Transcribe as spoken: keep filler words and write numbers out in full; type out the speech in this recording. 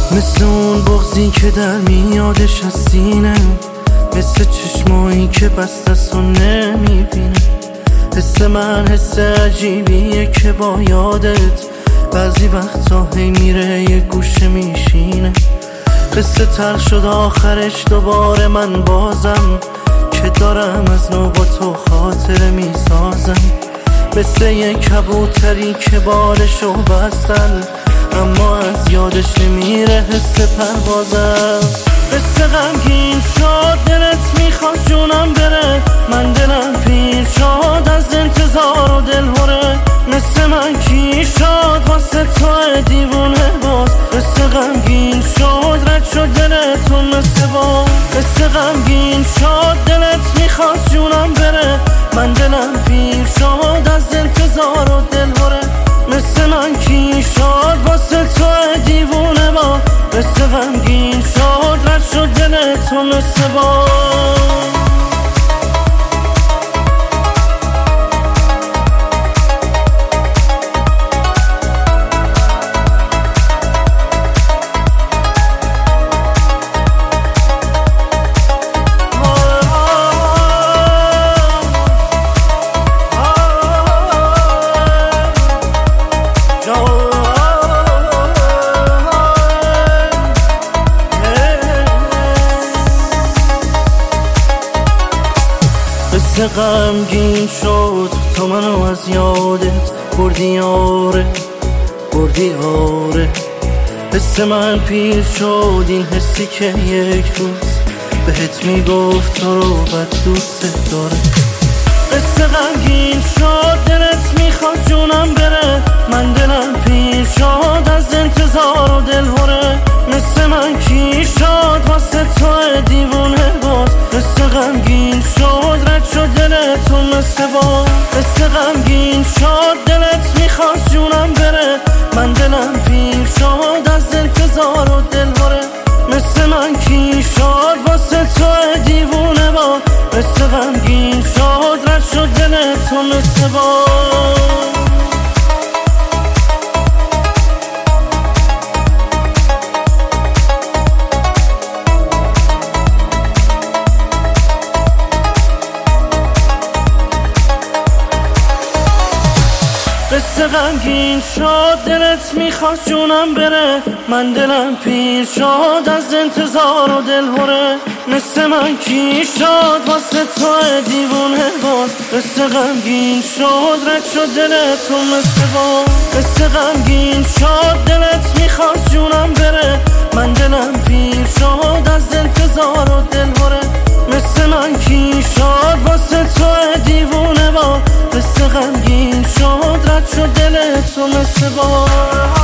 مثل اون بغضی که در میادش از سینه، مثل چشمایی که بستست و نمیبینه. حس من حس عجیبیه که با یادت بعضی وقتا هی میره یه گوشه میشینه. قصه تلخ شد آخرش دوباره من بازم، که دارم از نو با تو خاطره میسازم. مثل یه کبوتری که بالشو بستن، اما از یادش نمیره حس پروازم. قصه غمگین شد دلت میخواد جونم بره، من دلم پیر شد از انتظار و دلهوره. مثل من کی شد واسه تو دیوونه باز، قصه غمگین شد رد شد دلتون مثل باز. قصه غمگین شد دلت میخواد جونم بره، من دلم پیر شد از انتظار و دلهوره. مثل من کی شد واسه تو دیوونه با، قصه غمگین شد رد شد دلتون مثل باز. قصه غمگین شد تو منو از یادت بردی آره بردی آره. حس من پیر شد این حسی که یک روز بهت میگفت تو رو بد دوست داره. قصه غمگین شد دلت میخواد جونم بره، من دلم پیر شد از انتظار و دلهوره. مثل من کی شد واسه تو دیوونه باز، قصه غمگین شد رد شد دلتون مثل باز. قصه غمگین شد دلت میخواد جونم بره، من دلم پیر شد از انتظار و دلهوره. مثل من کی شد واسه تو دیوونه باز، قصه غمگین شد رد شد دلتون مثل باز. قصه غمگین شد دلت میخواد جونم بره، من دلم پیر شد از انتظار و دلهوره. مثل من کی شد واسه تو دیوونه باز، قصه غمگین شد رد شد دلتون مثل باز. قصه غمگین شد دلت میخواد جونم بره، من دلم پیر شد از انتظار و دلهوره. مثل من کی شد واسه تو دیوونه باز، قصه غمگین شد رد شد دلتون مثل باز.